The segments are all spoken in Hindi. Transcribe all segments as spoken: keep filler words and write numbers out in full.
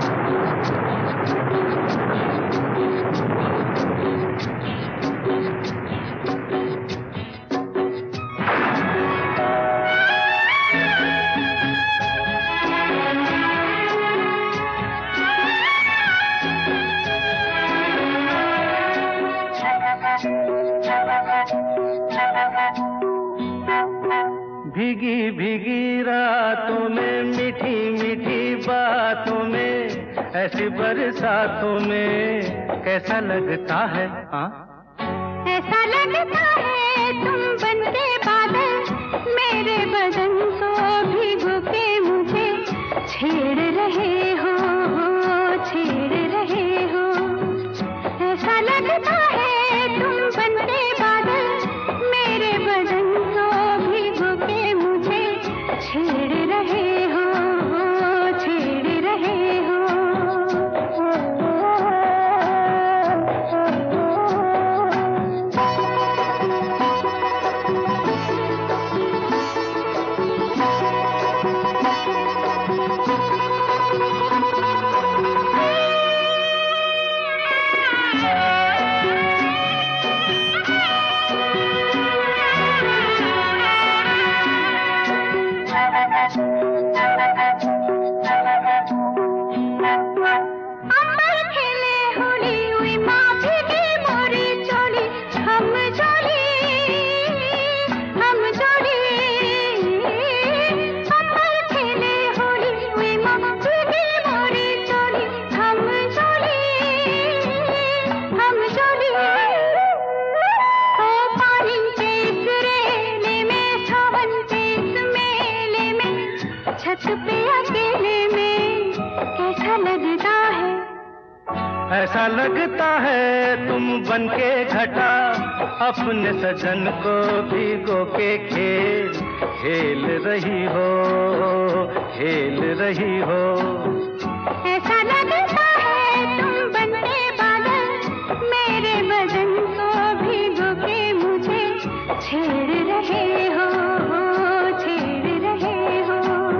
भीगी भीगी रातों में मीठी मीठी बातों में ऐसी बरसातों में कैसा लगता है? हाँ, ऐसा लगता है तुम बनके बादल मेरे बदन को भिगो के मुझे छेड़ रहे हो, छेड़ रहे हो। ऐसा लगता है तुम बनके बादल मेरे बदन को भिगो के मुझे छेड़ रहे हो, छेड़ रहे हो। छत पे अकेले में कैसा लगता है? ऐसा लगता है तुम बनके घटा अपने सजन को भिगो के खेल खेल रही हो, खेल रही हो। ऐसा लगता है तुम बनके बादल मेरे बदन को भिगो के मुझे छेड़ रहे हो, छेड़ रहे हो।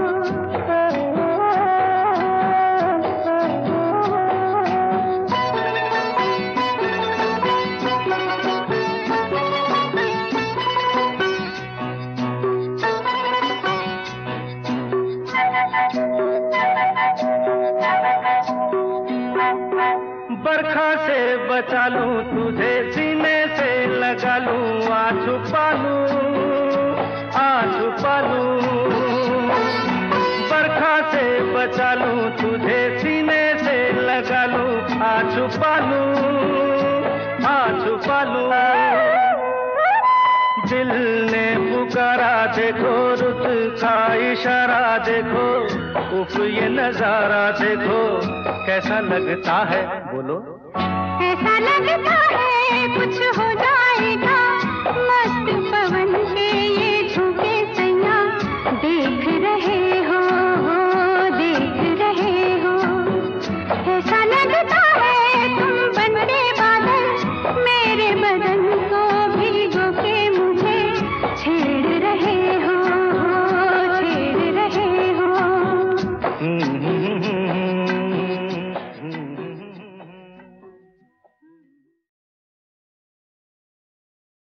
बरखा से बचा लूं तुझे सीने से लगा लूं आ छुपा लूं, आ छुपा लूं। बरखा से बचा लूं तुझे सीने से लगा लूं आ छुपा लूं, आ छुपा लूं। दिल ने पुकारा देखो रुत का इशारा देखो, उफ ये नजारा देखो कैसा लगता है? बोलो। ऐसा लगता है कुछ हो जाएगा